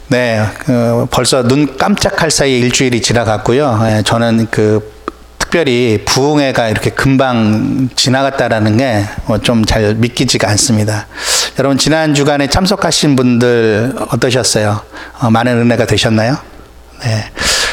네, 벌써 눈 깜짝할 사이에 일주일이 지나갔고요. 예, 저는 특별히 부흥회가 이렇게 금방 지나갔다라는 게 좀 잘 믿기지가 않습니다. 여러분, 지난 주간에 참석하신 분들 어떠셨어요? 많은 은혜가 되셨나요? 네.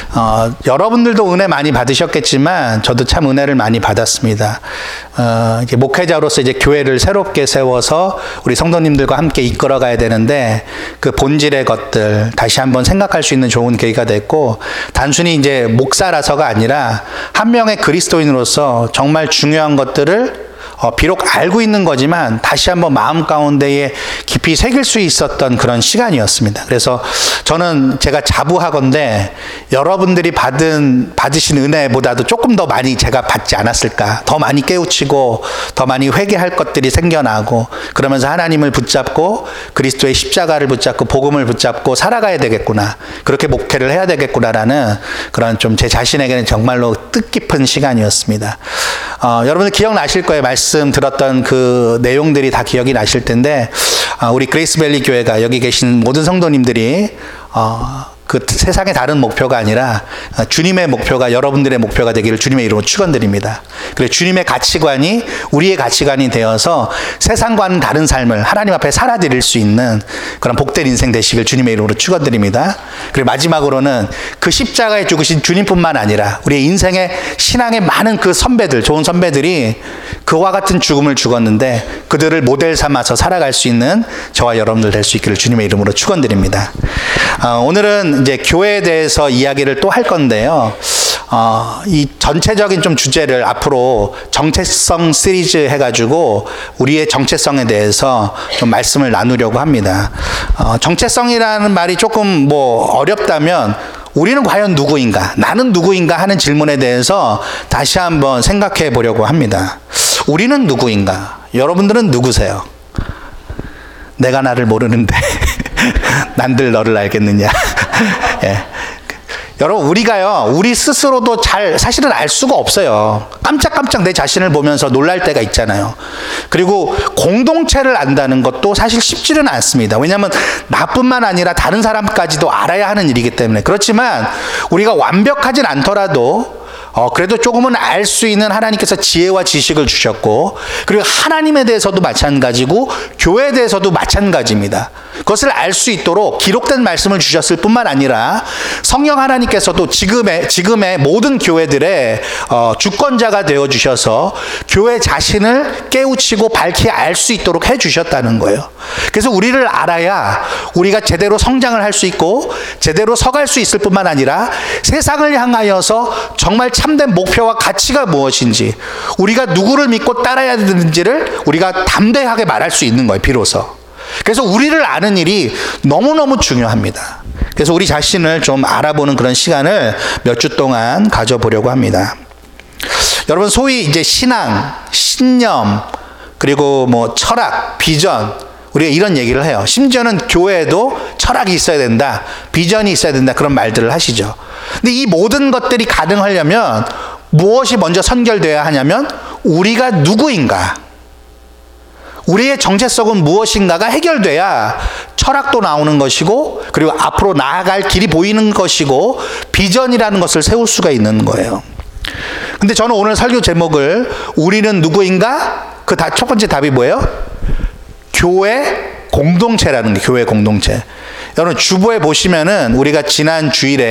여러분들도 은혜 많이 받으셨겠지만 저도 참 은혜를 많이 받았습니다. 이제 목회자로서 이제 교회를 새롭게 세워서 우리 성도님들과 함께 이끌어가야 되는데 그 본질의 것들 다시 한번 생각할 수 있는 좋은 계기가 됐고, 단순히 이제 목사라서가 아니라 한 명의 그리스도인으로서 정말 중요한 것들을 비록 알고 있는 거지만 다시 한번 마음 가운데에 깊이 새길 수 있었던 그런 시간이었습니다. 그래서 저는 제가 자부하건대 여러분들이 받으신 은혜보다도 조금 더 많이 제가 받지 않았을까. 더 많이 깨우치고 더 많이 회개할 것들이 생겨나고, 그러면서 하나님을 붙잡고 그리스도의 십자가를 붙잡고 복음을 붙잡고 살아가야 되겠구나, 그렇게 목회를 해야 되겠구나라는 그런 좀 제 자신에게는 정말로 뜻깊은 시간이었습니다. 여러분들 기억나실 거예요. 말씀 들었던 그 내용들이 다 기억이 나실 텐데, 우리 그레이스밸리 교회가 여기 계신 모든 성도님들이 그 세상의 다른 목표가 아니라 주님의 목표가 여러분들의 목표가 되기를 주님의 이름으로 축원드립니다. 그래서 주님의 가치관이 우리의 가치관이 되어서 세상과는 다른 삶을 하나님 앞에 살아드릴 수 있는 그런 복된 인생 되시길 주님의 이름으로 축원드립니다. 그리고 마지막으로는 그 십자가에 죽으신 주님뿐만 아니라 우리의 인생의 신앙의 많은 그 선배들, 좋은 선배들이 그와 같은 죽음을 죽었는데 그들을 모델 삼아서 살아갈 수 있는 저와 여러분들 될 수 있기를 주님의 이름으로 축원드립니다. 오늘은 이제 교회에 대해서 이야기를 또 할 건데요. 이 전체적인 좀 주제를 앞으로 정체성 시리즈 해가지고 우리의 정체성에 대해서 좀 말씀을 나누려고 합니다. 정체성이라는 말이 조금 뭐 어렵다면 우리는 과연 누구인가? 나는 누구인가? 하는 질문에 대해서 다시 한번 생각해 보려고 합니다. 우리는 누구인가? 여러분들은 누구세요? 내가 나를 모르는데 난들 너를 알겠느냐? 예. 여러분, 우리 스스로도 사실은 알 수가 없어요. 깜짝깜짝 내 자신을 보면서 놀랄 때가 있잖아요. 그리고 공동체를 안다는 것도 사실 쉽지는 않습니다. 왜냐하면 나뿐만 아니라 다른 사람까지도 알아야 하는 일이기 때문에. 그렇지만 우리가 완벽하진 않더라도 그래도 조금은 알 수 있는 하나님께서 지혜와 지식을 주셨고, 그리고 하나님에 대해서도 마찬가지고 교회에 대해서도 마찬가지입니다. 그것을 알 수 있도록 기록된 말씀을 주셨을 뿐만 아니라 성령 하나님께서도 지금의 모든 교회들의 주권자가 되어 주셔서 교회 자신을 깨우치고 밝히 알 수 있도록 해 주셨다는 거예요. 그래서 우리를 알아야 우리가 제대로 성장을 할 수 있고 제대로 서갈 수 있을 뿐만 아니라 세상을 향하여서 정말 참된 목표와 가치가 무엇인지, 우리가 누구를 믿고 따라야 되는지를 우리가 담대하게 말할 수 있는 거예요, 비로소. 그래서 우리를 아는 일이 너무너무 중요합니다. 그래서 우리 자신을 좀 알아보는 그런 시간을 몇 주 동안 가져보려고 합니다. 여러분, 소위 이제 신앙, 신념, 그리고 뭐 철학, 비전, 우리가 이런 얘기를 해요. 심지어는 교회에도 철학이 있어야 된다, 비전이 있어야 된다, 그런 말들을 하시죠. 근데 이 모든 것들이 가능하려면 무엇이 먼저 선결되어야 하냐면 우리가 누구인가, 우리의 정체성은 무엇인가가 해결돼야 철학도 나오는 것이고, 그리고 앞으로 나아갈 길이 보이는 것이고, 비전이라는 것을 세울 수가 있는 거예요. 근데 저는 오늘 설교 제목을 우리는 누구인가? 첫 번째 답이 뭐예요? 교회 공동체라는 게, 교회 공동체. 여러분, 주보에 보시면은 우리가 지난주일이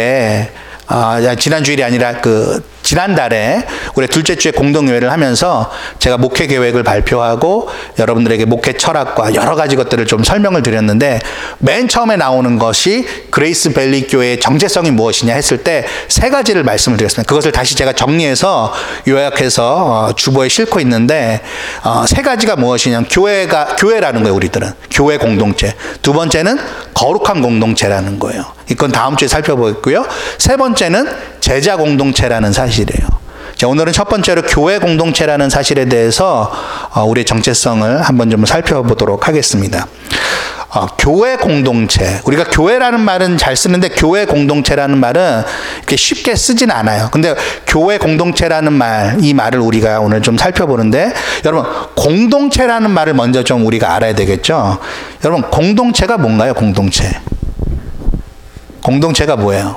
아니라 지난달에 우리 둘째 주에 공동교회를 하면서 제가 목회 계획을 발표하고 여러분들에게 목회 철학과 여러 가지 것들을 좀 설명을 드렸는데, 맨 처음에 나오는 것이 그레이스밸리 교회의 정체성이 무엇이냐 했을 때 세 가지를 말씀을 드렸습니다. 그것을 다시 제가 정리해서 요약해서 주보에 싣고 있는데, 세 가지가 무엇이냐면 교회라는 거예요. 우리들은 교회 공동체. 두 번째는 거룩한 공동체라는 거예요. 이건 다음 주에 살펴보겠고요. 세 번째는 제자 공동체라는 사실이에요. 자, 오늘은 첫 번째로 교회 공동체라는 사실에 대해서 우리의 정체성을 한번 좀 살펴보도록 하겠습니다. 교회 공동체. 우리가 교회라는 말은 잘 쓰는데 교회 공동체라는 말은 이렇게 쉽게 쓰진 않아요. 근데 교회 공동체라는 이 말을 우리가 오늘 좀 살펴보는데, 여러분, 공동체라는 말을 먼저 좀 우리가 알아야 되겠죠. 여러분, 공동체가 뭔가요? 공동체. 공동체가 뭐예요?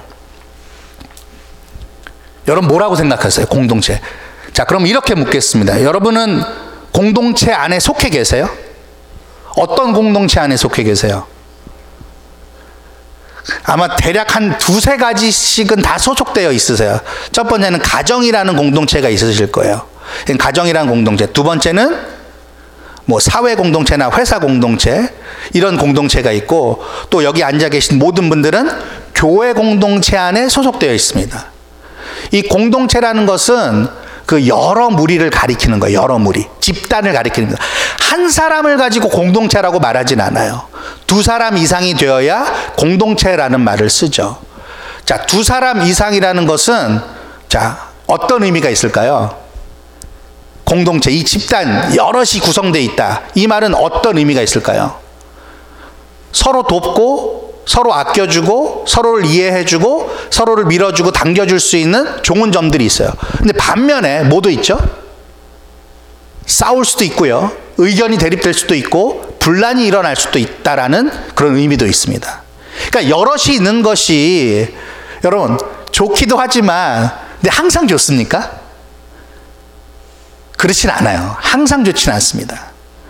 여러분 뭐라고 생각하세요? 공동체. 자, 그럼 이렇게 묻겠습니다. 여러분은 공동체 안에 속해 계세요? 어떤 공동체 안에 속해 계세요? 아마 대략 한 두세 가지씩은 다 소속되어 있으세요. 첫 번째는 가정이라는 공동체가 있으실 거예요. 가정이라는 공동체. 두 번째는 뭐 사회 공동체나 회사 공동체, 이런 공동체가 있고, 또 여기 앉아 계신 모든 분들은 교회 공동체 안에 소속되어 있습니다. 이 공동체라는 것은 그 여러 무리를 가리키는 거예요. 여러 무리. 집단을 가리키는 겁니다. 한 사람을 가지고 공동체라고 말하진 않아요. 두 사람 이상이 되어야 공동체라는 말을 쓰죠. 자, 두 사람 이상이라는 것은, 자, 어떤 의미가 있을까요? 공동체, 이 집단 여럿이 구성되어 있다. 이 말은 어떤 의미가 있을까요? 서로 돕고, 서로 아껴주고, 서로를 이해해주고, 서로를 밀어주고 당겨줄 수 있는 좋은 점들이 있어요. 근데 반면에 뭐도 있죠? 싸울 수도 있고요. 의견이 대립될 수도 있고 분란이 일어날 수도 있다라는 그런 의미도 있습니다. 그러니까 여럿이 있는 것이 여러분 좋기도 하지만 근데 항상 좋습니까? 그렇진 않아요. 항상 좋진 않습니다.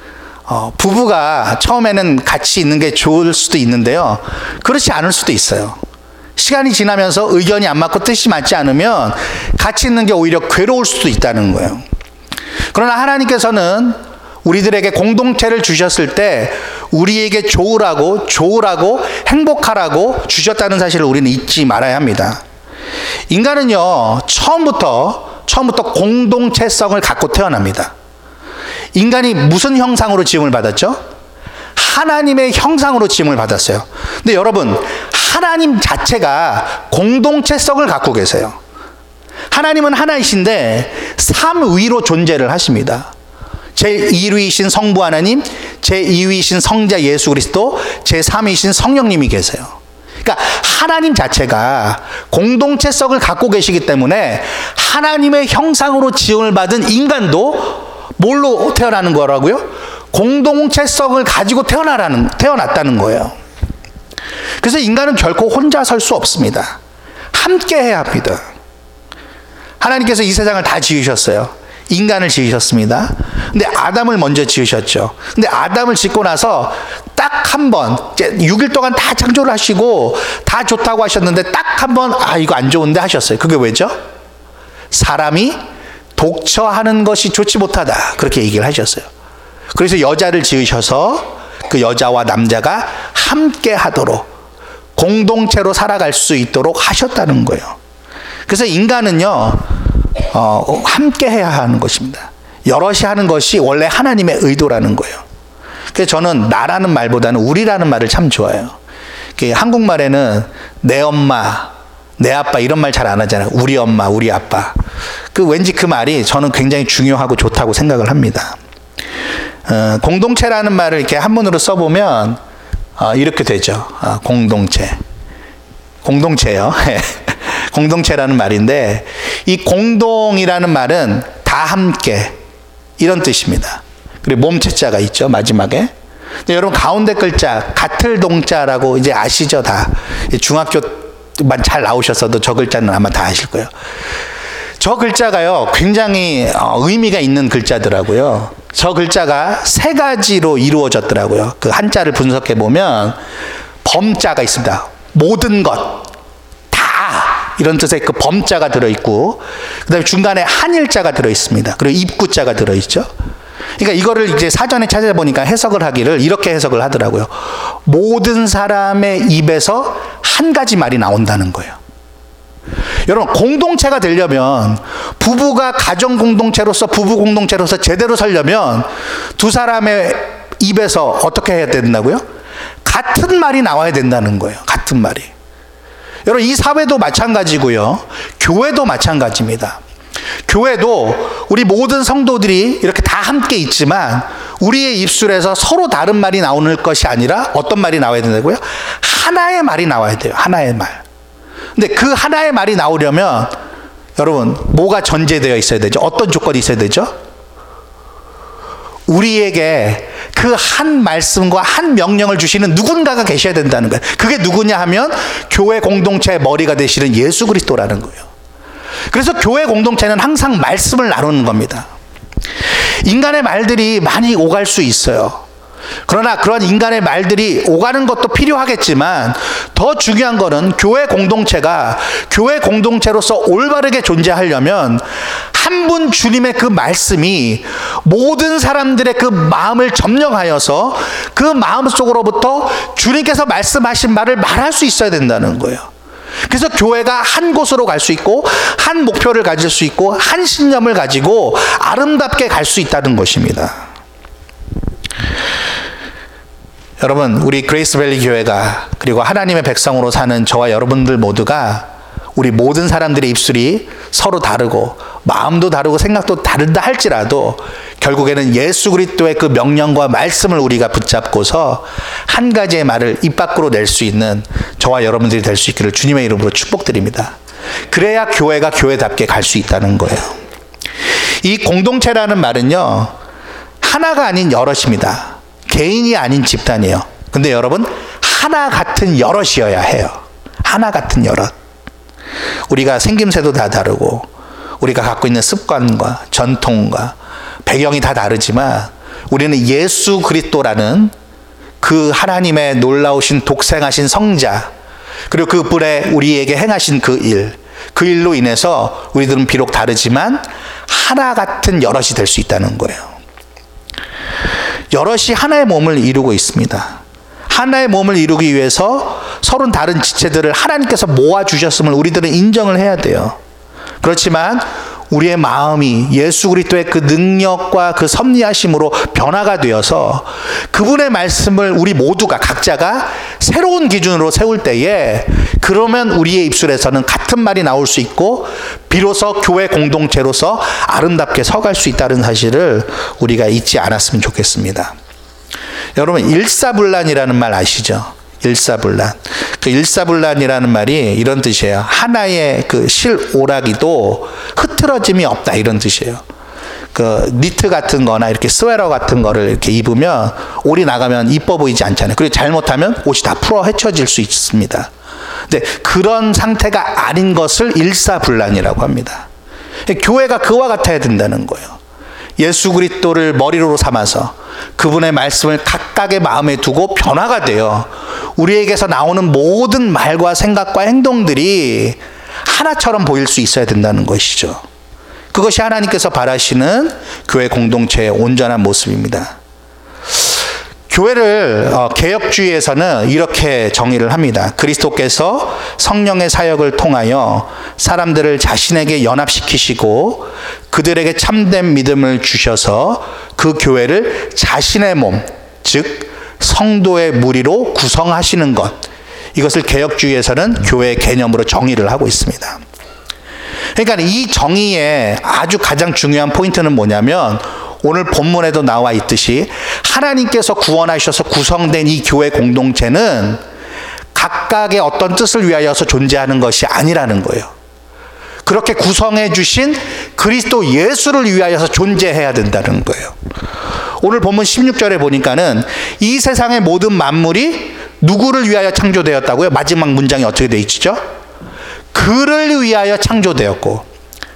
부부가 처음에는 같이 있는 게 좋을 수도 있는데요. 그렇지 않을 수도 있어요. 시간이 지나면서 의견이 안 맞고 뜻이 맞지 않으면 같이 있는 게 오히려 괴로울 수도 있다는 거예요. 그러나 하나님께서는 우리들에게 공동체를 주셨을 때 우리에게 좋으라고 행복하라고 주셨다는 사실을 우리는 잊지 말아야 합니다. 인간은요, 처음부터 공동체성을 갖고 태어납니다. 인간이 무슨 형상으로 지음을 받았죠? 하나님의 형상으로 지음을 받았어요. 근데 여러분, 하나님 자체가 공동체성을 갖고 계세요. 하나님은 하나이신데 3위로 존재를 하십니다. 제1위이신 성부 하나님, 제2위이신 성자 예수 그리스도, 제3위이신 성령님이 계세요. 그러니까 하나님 자체가 공동체성을 갖고 계시기 때문에 하나님의 형상으로 지음을 받은 인간도 뭘로 태어나는 거라고요? 공동체성을 가지고 태어났다는 거예요. 그래서 인간은 결코 혼자 설 수 없습니다. 함께 해야 합니다. 하나님께서 이 세상을 다 지으셨어요. 인간을 지으셨습니다. 근데 아담을 먼저 지으셨죠. 근데 아담을 짓고 나서 딱 한 번, 6일 동안 다 창조를 하시고 다 좋다고 하셨는데 딱 한 번, 이거 안 좋은데 하셨어요. 그게 왜죠? 사람이 독처하는 것이 좋지 못하다. 그렇게 얘기를 하셨어요. 그래서 여자를 지으셔서 그 여자와 남자가 함께 하도록 공동체로 살아갈 수 있도록 하셨다는 거예요. 그래서 인간은요, 함께 해야 하는 것입니다. 여럿이 하는 것이 원래 하나님의 의도라는 거예요. 그래서 저는 나라는 말보다는 우리라는 말을 참 좋아해요. 한국말에는 내 엄마, 내 아빠 이런 말 잘 안 하잖아요. 우리 엄마, 우리 아빠. 왠지 그 말이 저는 굉장히 중요하고 좋다고 생각을 합니다. 공동체라는 말을 이렇게 한문으로 써보면 이렇게 되죠. 공동체요. 공동체라는 말인데 이 공동이라는 말은 다 함께 이런 뜻입니다. 그리고 몸체자가 있죠, 마지막에. 근데 여러분 가운데 글자 같을 동자라고 이제 아시죠? 다 중학교만 잘 나오셨어도 저 글자는 아마 다 아실 거예요. 저 글자가요 굉장히 의미가 있는 글자더라고요. 저 글자가 세 가지로 이루어졌더라고요. 그 한자를 분석해 보면 범자가 있습니다. 모든 것, 다 이런 뜻의 그 범자가 들어있고, 그 다음에 중간에 한일자가 들어있습니다. 그리고 입구자가 들어있죠. 그러니까 이거를 이제 사전에 찾아보니까 해석을 하기를 이렇게 해석을 하더라고요. 모든 사람의 입에서 한 가지 말이 나온다는 거예요. 여러분, 공동체가 되려면 부부가 가정 공동체로서 부부 공동체로서 제대로 살려면 두 사람의 입에서 어떻게 해야 된다고요? 같은 말이 나와야 된다는 거예요. 같은 말이. 여러분, 이 사회도 마찬가지고요. 교회도 마찬가지입니다. 교회도 우리 모든 성도들이 이렇게 다 함께 있지만 우리의 입술에서 서로 다른 말이 나오는 것이 아니라 어떤 말이 나와야 된다고요? 하나의 말이 나와야 돼요. 하나의 말. 근데 그 하나의 말이 나오려면 여러분 뭐가 전제되어 있어야 되죠? 어떤 조건이 있어야 되죠? 우리에게 그 한 말씀과 한 명령을 주시는 누군가가 계셔야 된다는 거예요. 그게 누구냐 하면 교회 공동체의 머리가 되시는 예수 그리스도라는 거예요. 그래서 교회 공동체는 항상 말씀을 나누는 겁니다. 인간의 말들이 많이 오갈 수 있어요. 그러나 그런 인간의 말들이 오가는 것도 필요하겠지만 더 중요한 거는 교회 공동체가 교회 공동체로서 올바르게 존재하려면 한 분 주님의 그 말씀이 모든 사람들의 그 마음을 점령하여서 그 마음 속으로부터 주님께서 말씀하신 말을 말할 수 있어야 된다는 거예요. 그래서 교회가 한 곳으로 갈 수 있고 한 목표를 가질 수 있고 한 신념을 가지고 아름답게 갈 수 있다는 것입니다. 여러분, 우리 그레이스밸리 교회가 그리고 하나님의 백성으로 사는 저와 여러분들 모두가 우리 모든 사람들의 입술이 서로 다르고 마음도 다르고 생각도 다르다 할지라도 결국에는 예수 그리스도의 그 명령과 말씀을 우리가 붙잡고서 한 가지의 말을 입 밖으로 낼 수 있는 저와 여러분들이 될 수 있기를 주님의 이름으로 축복드립니다. 그래야 교회가 교회답게 갈 수 있다는 거예요. 이 공동체라는 말은요, 하나가 아닌 여럿입니다. 개인이 아닌 집단이에요. 근데 여러분, 하나 같은 여럿이어야 해요. 하나 같은 여럿. 우리가 생김새도 다 다르고 우리가 갖고 있는 습관과 전통과 배경이 다 다르지만 우리는 예수 그리스도라는 그 하나님의 놀라우신 독생하신 성자, 그리고 그분의 우리에게 행하신 그 일로 인해서 우리들은 비록 다르지만 하나 같은 여럿이 될 수 있다는 거예요. 여럿이 하나의 몸을 이루고 있습니다. 하나의 몸을 이루기 위해서 서로 다른 지체들을 하나님께서 모아주셨음을 우리들은 인정을 해야 돼요. 그렇지만 우리의 마음이 예수 그리스도의 그 능력과 그 섭리하심으로 변화가 되어서 그분의 말씀을 우리 모두가 각자가 새로운 기준으로 세울 때에 그러면 우리의 입술에서는 같은 말이 나올 수 있고 비로소 교회 공동체로서 아름답게 서갈 수 있다는 사실을 우리가 잊지 않았으면 좋겠습니다. 여러분, 일사불란이라는 말 아시죠? 일사불란. 그 일사불란이라는 말이 이런 뜻이에요. 하나의 그 실오라기도 흐트러짐이 없다, 이런 뜻이에요. 그 니트 같은 거나 이렇게 스웨터 같은 거를 이렇게 입으면 옷이 나가면 이뻐 보이지 않잖아요. 그리고 잘못하면 옷이 다 풀어 헤쳐질 수 있습니다. 근데 그런 상태가 아닌 것을 일사불란이라고 합니다. 교회가 그와 같아야 된다는 거예요. 예수 그리스도를 머리로 삼아서 그분의 말씀을 각각의 마음에 두고 변화가 돼요. 우리에게서 나오는 모든 말과 생각과 행동들이 하나처럼 보일 수 있어야 된다는 것이죠. 그것이 하나님께서 바라시는 교회 공동체의 온전한 모습입니다. 교회를 개혁주의에서는 이렇게 정의를 합니다. 그리스도께서 성령의 사역을 통하여 사람들을 자신에게 연합시키시고 그들에게 참된 믿음을 주셔서 그 교회를 자신의 몸, 즉 성도의 무리로 구성하시는 것, 이것을 개혁주의에서는 교회의 개념으로 정의를 하고 있습니다. 그러니까 이 정의의 아주 가장 중요한 포인트는 뭐냐면 오늘 본문에도 나와 있듯이 하나님께서 구원하셔서 구성된 이 교회 공동체는 각각의 어떤 뜻을 위하여서 존재하는 것이 아니라는 거예요. 그렇게 구성해 주신 그리스도 예수를 위하여서 존재해야 된다는 거예요. 오늘 본문 16절에 보니까는 이 세상의 모든 만물이 누구를 위하여 창조되었다고요? 마지막 문장이 어떻게 되어 있죠? 그를 위하여 창조되었고,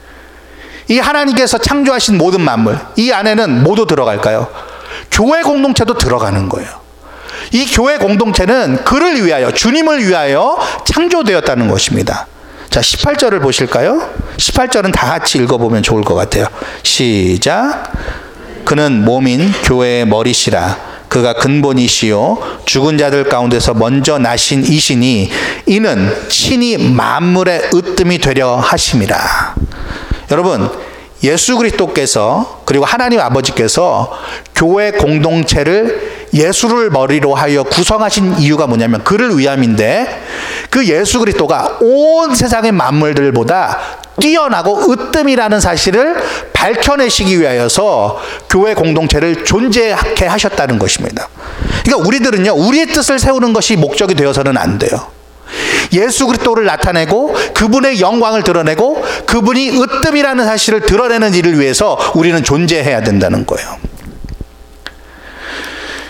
이 하나님께서 창조하신 모든 만물, 이 안에는 모두 들어갈까요? 교회 공동체도 들어가는 거예요. 이 교회 공동체는 그를 위하여, 주님을 위하여 창조되었다는 것입니다. 자, 18절을 보실까요? 18절은 다 같이 읽어보면 좋을 것 같아요. 시작. 그는 몸인 교회의 머리시라. 그가 근본이시요 죽은 자들 가운데서 먼저 나신 이시니 이는 친히 만물의 으뜸이 되려 하심이라. 여러분, 예수 그리스도께서 그리고 하나님 아버지께서 교회 공동체를 예수를 머리로 하여 구성하신 이유가 뭐냐면 그를 위함인데, 그 예수 그리스도가 온 세상의 만물들보다 뛰어나고 으뜸이라는 사실을 밝혀내시기 위하여서 교회 공동체를 존재하게 하셨다는 것입니다. 그러니까 우리들은요, 우리의 뜻을 세우는 것이 목적이 되어서는 안 돼요. 예수 그리스도를 나타내고 그분의 영광을 드러내고 그분이 으뜸이라는 사실을 드러내는 일을 위해서 우리는 존재해야 된다는 거예요.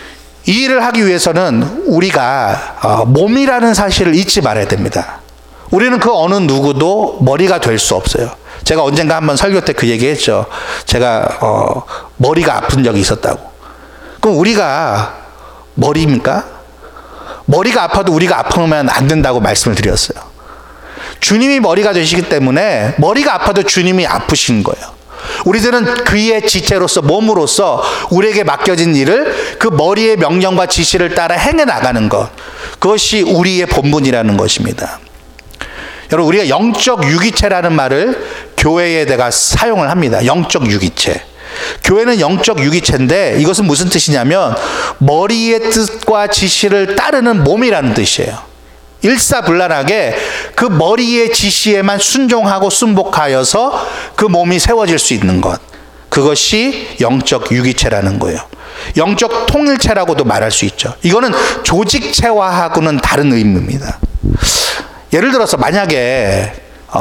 이 일을 하기 위해서는 우리가 몸이라는 사실을 잊지 말아야 됩니다. 우리는 그 어느 누구도 머리가 될 수 없어요. 제가 언젠가 한번 설교 때 그 얘기했죠. 제가 머리가 아픈 적이 있었다고. 그럼 우리가 머리입니까? 머리가 아파도 우리가 아프면 안 된다고 말씀을 드렸어요. 주님이 머리가 되시기 때문에 머리가 아파도 주님이 아프신 거예요. 우리들은 그의 지체로서 몸으로서 우리에게 맡겨진 일을 그 머리의 명령과 지시를 따라 행해 나가는 것, 그것이 우리의 본분이라는 것입니다. 여러분, 우리가 영적 유기체라는 말을 교회에 내가 사용을 합니다. 영적 유기체. 교회는 영적 유기체인데 이것은 무슨 뜻이냐면 머리의 뜻과 지시를 따르는 몸이라는 뜻이에요. 일사불란하게 그 머리의 지시에만 순종하고 순복하여서 그 몸이 세워질 수 있는 것, 그것이 영적 유기체라는 거예요. 영적 통일체라고도 말할 수 있죠. 이거는 조직체화하고는 다른 의미입니다. 예를 들어서 만약에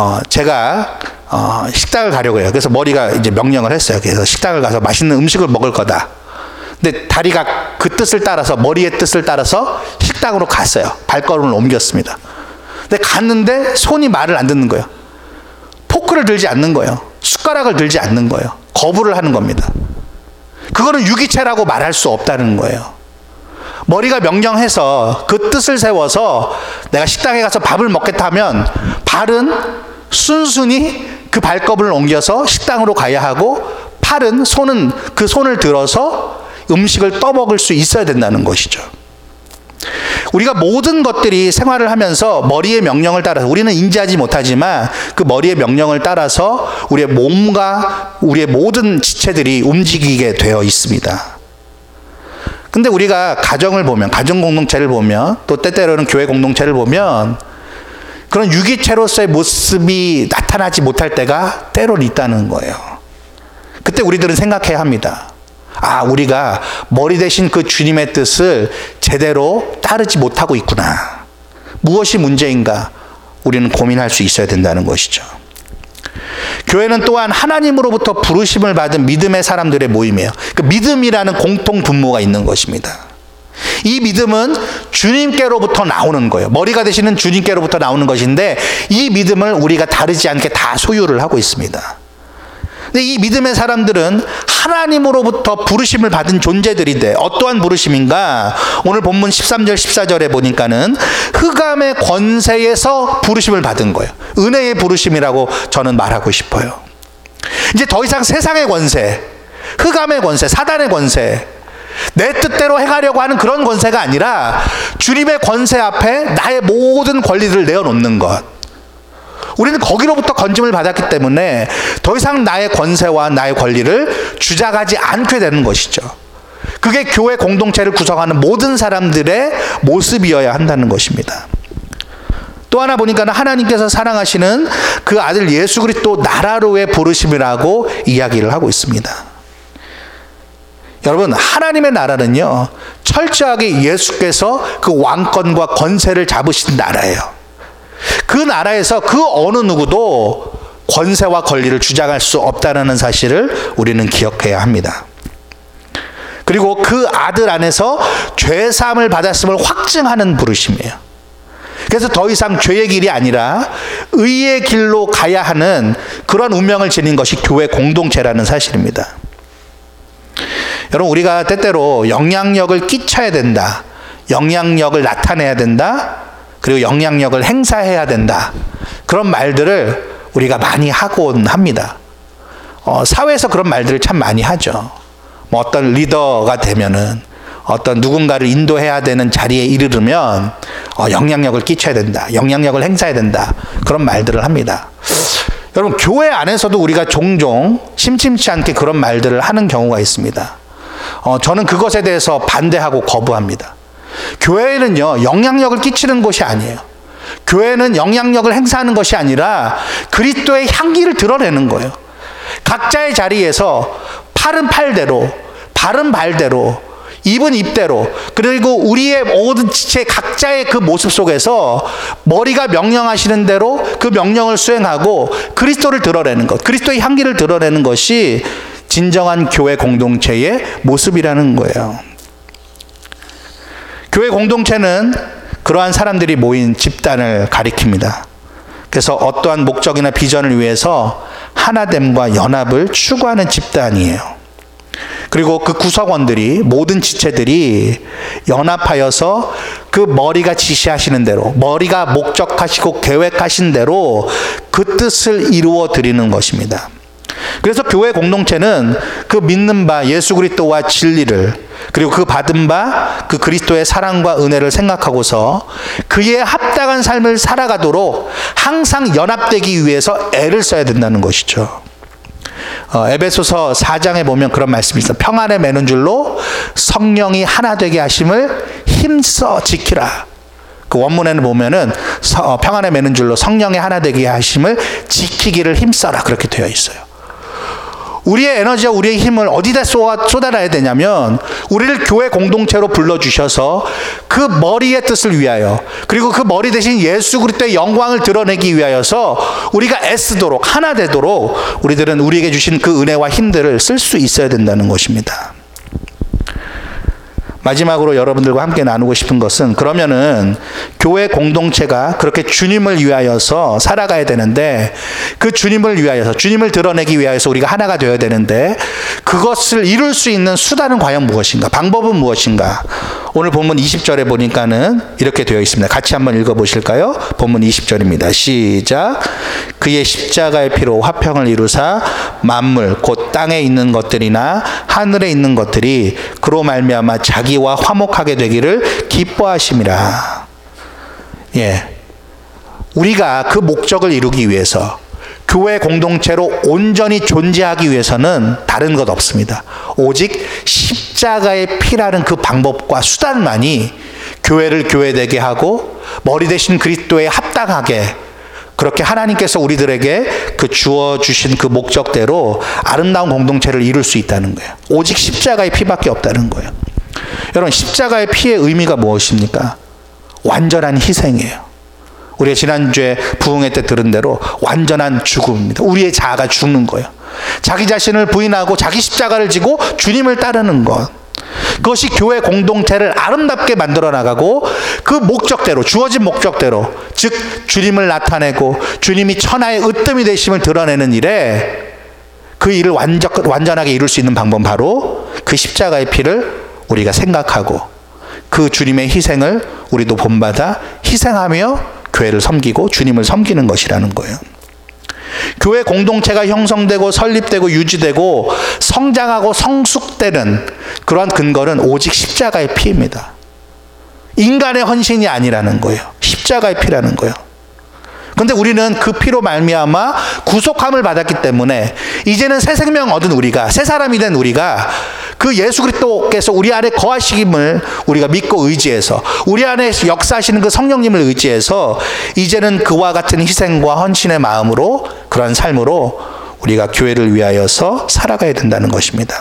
제가 식당을 가려고 해요. 그래서 머리가 이제 명령을 했어요. 그래서 식당을 가서 맛있는 음식을 먹을 거다. 근데 다리가 그 뜻을 따라서, 머리의 뜻을 따라서 식당으로 갔어요. 발걸음을 옮겼습니다. 근데 갔는데 손이 말을 안 듣는 거예요. 포크를 들지 않는 거예요. 숟가락을 들지 않는 거예요. 거부를 하는 겁니다. 그거는 유기체라고 말할 수 없다는 거예요. 머리가 명령해서 그 뜻을 세워서 내가 식당에 가서 밥을 먹겠다면 발은 순순히 그 발걸음을 옮겨서 식당으로 가야 하고, 손은 그 손을 들어서 음식을 떠먹을 수 있어야 된다는 것이죠. 우리가 모든 것들이 생활을 하면서 머리의 명령을 따라서, 우리는 인지하지 못하지만 그 머리의 명령을 따라서 우리의 몸과 우리의 모든 지체들이 움직이게 되어 있습니다. 근데 우리가 가정을 보면, 가정 공동체를 보면, 또 때때로는 교회 공동체를 보면 그런 유기체로서의 모습이 나타나지 못할 때가 때론 있다는 거예요. 그때 우리들은 생각해야 합니다. 우리가 머리 대신 그 주님의 뜻을 제대로 따르지 못하고 있구나. 무엇이 문제인가? 우리는 고민할 수 있어야 된다는 것이죠. 교회는 또한 하나님으로부터 부르심을 받은 믿음의 사람들의 모임이에요. 그 믿음이라는 공통 분모가 있는 것입니다. 이 믿음은 주님께로부터 나오는 거예요. 머리가 되시는 주님께로부터 나오는 것인데, 이 믿음을 우리가 다르지 않게 다 소유를 하고 있습니다. 근데 이 믿음의 사람들은 하나님으로부터 부르심을 받은 존재들인데, 어떠한 부르심인가? 오늘 본문 13절 14절에 보니까는 흑암의 권세에서 부르심을 받은 거예요. 은혜의 부르심이라고 저는 말하고 싶어요. 이제 더 이상 세상의 권세, 흑암의 권세, 사단의 권세, 내 뜻대로 행하려고 하는 그런 권세가 아니라 주님의 권세 앞에 나의 모든 권리를 내어놓는 것. 우리는 거기로부터 건짐을 받았기 때문에 더 이상 나의 권세와 나의 권리를 주장하지 않게 되는 것이죠. 그게 교회 공동체를 구성하는 모든 사람들의 모습이어야 한다는 것입니다. 또 하나 보니까 하나님께서 사랑하시는 그 아들 예수 그리스도 나라로의 부르심이라고 이야기를 하고 있습니다. 여러분, 하나님의 나라는요, 철저하게 예수께서 그 왕권과 권세를 잡으신 나라예요. 그 나라에서 그 어느 누구도 권세와 권리를 주장할 수 없다는 사실을 우리는 기억해야 합니다. 그리고 그 아들 안에서 죄사함을 받았음을 확증하는 부르심이에요. 그래서 더 이상 죄의 길이 아니라 의의 길로 가야 하는 그런 운명을 지닌 것이 교회 공동체라는 사실입니다. 여러분, 우리가 때때로 영향력을 끼쳐야 된다, 영향력을 나타내야 된다, 그리고 영향력을 행사해야 된다, 그런 말들을 우리가 많이 하곤 합니다. 사회에서 그런 말들을 참 많이 하죠. 어떤 리더가 되면은, 어떤 누군가를 인도해야 되는 자리에 이르르면 영향력을 끼쳐야 된다, 영향력을 행사해야 된다, 그런 말들을 합니다. 여러분, 교회 안에서도 우리가 종종 심심치 않게 그런 말들을 하는 경우가 있습니다. 저는 그것에 대해서 반대하고 거부합니다. 교회는요, 영향력을 끼치는 곳이 아니에요. 교회는 영향력을 행사하는 것이 아니라 그리스도의 향기를 드러내는 거예요. 각자의 자리에서 팔은 팔대로, 발은 발대로, 입은 입대로, 그리고 우리의 모든 지체 각자의 그 모습 속에서 머리가 명령하시는 대로 그 명령을 수행하고 그리스도를 드러내는 것, 그리스도의 향기를 드러내는 것이 진정한 교회 공동체의 모습이라는 거예요. 교회 공동체는 그러한 사람들이 모인 집단을 가리킵니다. 그래서 어떠한 목적이나 비전을 위해서 하나됨과 연합을 추구하는 집단이에요. 그리고 그 구성원들이, 모든 지체들이 연합하여서 그 머리가 지시하시는 대로, 머리가 목적하시고 계획하신 대로 그 뜻을 이루어 드리는 것입니다. 그래서 교회 공동체는 그 믿는 바 예수 그리스도와 진리를, 그리고 그 받은 바 그 그리스도의 사랑과 은혜를 생각하고서 그에 합당한 삶을 살아가도록 항상 연합되기 위해서 애를 써야 된다는 것이죠. 에베소서 4장에 보면 그런 말씀이 있어요. 평안에 매는 줄로 성령이 하나 되게 하심을 힘써 지키라. 그 원문에는 보면은 평안에 매는 줄로 성령이 하나 되게 하심을 지키기를 힘써라, 그렇게 되어 있어요. 우리의 에너지와 우리의 힘을 어디다 쏟아놔야 되냐면, 우리를 교회 공동체로 불러주셔서 그 머리의 뜻을 위하여, 그리고 그 머리 대신 예수 그리스도의 영광을 드러내기 위하여서 우리가 애쓰도록, 하나 되도록 우리들은 우리에게 주신 그 은혜와 힘들을 쓸 수 있어야 된다는 것입니다. 마지막으로 여러분들과 함께 나누고 싶은 것은, 그러면은 교회 공동체가 그렇게 주님을 위하여서 살아가야 되는데, 그 주님을 위하여서, 주님을 드러내기 위하여서 우리가 하나가 되어야 되는데, 그것을 이룰 수 있는 수단은 과연 무엇인가? 방법은 무엇인가? 오늘 본문 20절에 보니까는 이렇게 되어 있습니다. 같이 한번 읽어보실까요? 본문 20절입니다. 시작. 그의 십자가의 피로 화평을 이루사 만물 곧 땅에 있는 것들이나 하늘에 있는 것들이 그로 말미암아 자기와 화목하게 되기를 기뻐하심이라. 우리가 그 목적을 이루기 위해서, 교회 공동체로 온전히 존재하기 위해서는 다른 것 없습니다. 오직 십자가의 피라는 그 방법과 수단만이 교회를 교회되게 하고 머리 대신 그리스도에 합당하게, 그렇게 하나님께서 우리들에게 그 주어주신 그 목적대로 아름다운 공동체를 이룰 수 있다는 거예요. 오직 십자가의 피밖에 없다는 거예요. 여러분, 십자가의 피의 의미가 무엇입니까? 완전한 희생이에요. 우리가 지난주에 부흥회 때 들은 대로 완전한 죽음입니다. 우리의 자아가 죽는 거예요. 자기 자신을 부인하고 자기 십자가를 지고 주님을 따르는 것. 그것이 교회 공동체를 아름답게 만들어 나가고, 그 목적대로, 주어진 목적대로, 즉 주님을 나타내고 주님이 천하의 으뜸이 되심을 드러내는 일에, 그 일을 완전하게 이룰 수 있는 방법은 바로 그 십자가의 피를 우리가 생각하고, 그 주님의 희생을 우리도 본받아 희생하며 교회를 섬기고 주님을 섬기는 것이라는 거예요. 교회 공동체가 형성되고 설립되고 유지되고 성장하고 성숙되는 그러한 근거는 오직 십자가의 피입니다. 인간의 헌신이 아니라는 거예요. 십자가의 피라는 거예요. 그런데 우리는 그 피로 말미암아 구속함을 받았기 때문에 이제는 새 생명 얻은 우리가, 새 사람이 된 우리가 그 예수 그리스도께서 우리 안에 거하시김을 우리가 믿고 의지해서, 우리 안에 역사하시는 그 성령님을 의지해서 이제는 그와 같은 희생과 헌신의 마음으로, 그런 삶으로 우리가 교회를 위하여서 살아가야 된다는 것입니다.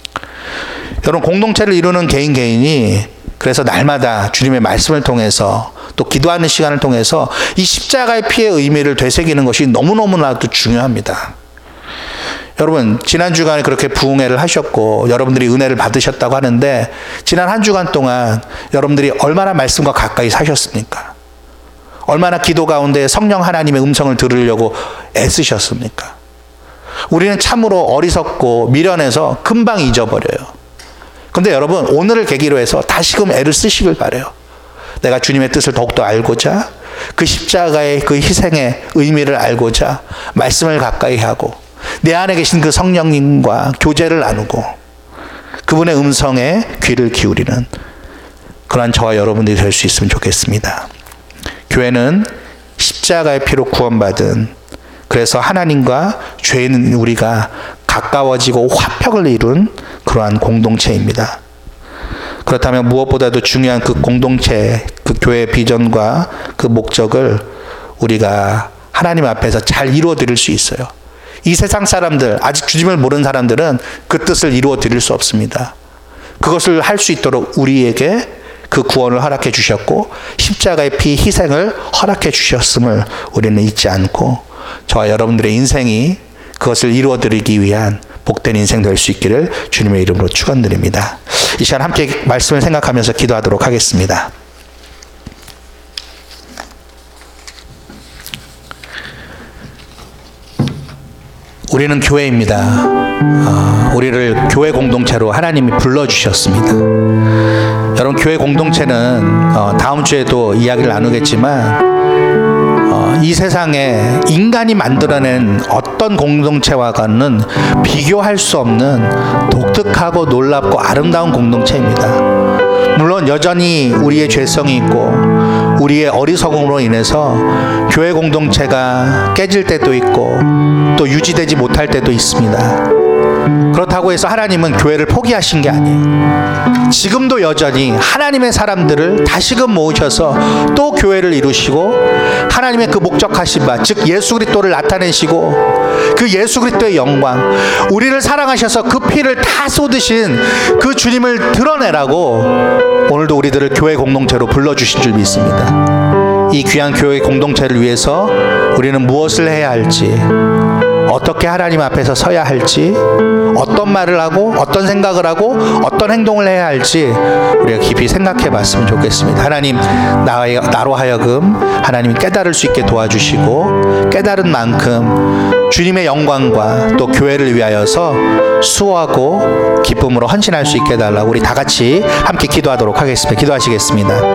여러분, 공동체를 이루는 개인이 그래서 날마다 주님의 말씀을 통해서, 또 기도하는 시간을 통해서 이 십자가의 피의 의미를 되새기는 것이 너무너무나도 중요합니다. 여러분, 지난 주간에 그렇게 부흥회를 하셨고 여러분들이 은혜를 받으셨다고 하는데, 지난 한 주간 동안 여러분들이 얼마나 말씀과 가까이 사셨습니까? 얼마나 기도 가운데 성령 하나님의 음성을 들으려고 애쓰셨습니까? 우리는 참으로 어리석고 미련해서 금방 잊어버려요. 그런데 여러분, 오늘을 계기로 해서 다시금 애를 쓰시길 바라요. 내가 주님의 뜻을 더욱더 알고자, 그 십자가의 그 희생의 의미를 알고자 말씀을 가까이 하고, 내 안에 계신 그 성령님과 교제를 나누고 그분의 음성에 귀를 기울이는 그러한 저와 여러분들이 될 수 있으면 좋겠습니다. 교회는 십자가의 피로 구원받은, 그래서 하나님과 죄인 우리가 가까워지고 화평을 이룬 그러한 공동체입니다. 그렇다면 무엇보다도 중요한 그 공동체, 그 교회의 비전과 그 목적을 우리가 하나님 앞에서 잘 이루어 드릴 수 있어요. 이 세상 사람들, 아직 주님을 모르는 사람들은 그 뜻을 이루어 드릴 수 없습니다. 그것을 할 수 있도록 우리에게 그 구원을 허락해 주셨고, 십자가의 피 희생을 허락해 주셨음을 우리는 잊지 않고, 저와 여러분들의 인생이 그것을 이루어 드리기 위한 복된 인생 될 수 있기를 주님의 이름으로 축원드립니다. 이 시간 함께 말씀을 생각하면서 기도하도록 하겠습니다. 우리는 교회입니다. 우리를 교회 공동체로 하나님이 불러주셨습니다. 여러분, 교회 공동체는 다음 주에도 이야기를 나누겠지만 이 세상에 인간이 만들어낸 어떤 공동체와는 비교할 수 없는 독특하고 놀랍고 아름다운 공동체입니다. 물론 여전히 우리의 죄성이 있고 우리의 어리석음으로 인해서 교회 공동체가 깨질 때도 있고 또 유지되지 못할 때도 있습니다. 그렇다고 해서 하나님은 교회를 포기하신 게 아니에요. 지금도 여전히 하나님의 사람들을 다시금 모으셔서 또 교회를 이루시고 하나님의 그 목적하신 바, 즉 예수 그리스도를 나타내시고 그 예수 그리스도의 영광, 우리를 사랑하셔서 그 피를 다 쏟으신 그 주님을 드러내라고 오늘도 우리들을 교회 공동체로 불러주신 줄 믿습니다. 이 귀한 교회 공동체를 위해서 우리는 무엇을 해야 할지, 어떻게 하나님 앞에서 서야 할지, 어떤 말을 하고 어떤 생각을 하고 어떤 행동을 해야 할지 우리가 깊이 생각해 봤으면 좋겠습니다. 하나님, 나로 하여금 하나님이 깨달을 수 있게 도와주시고 깨달은 만큼 주님의 영광과 또 교회를 위하여서 수고하고 기쁨으로 헌신할 수 있게 해달라고 우리 다 같이 함께 기도하도록 하겠습니다. 기도하시겠습니다.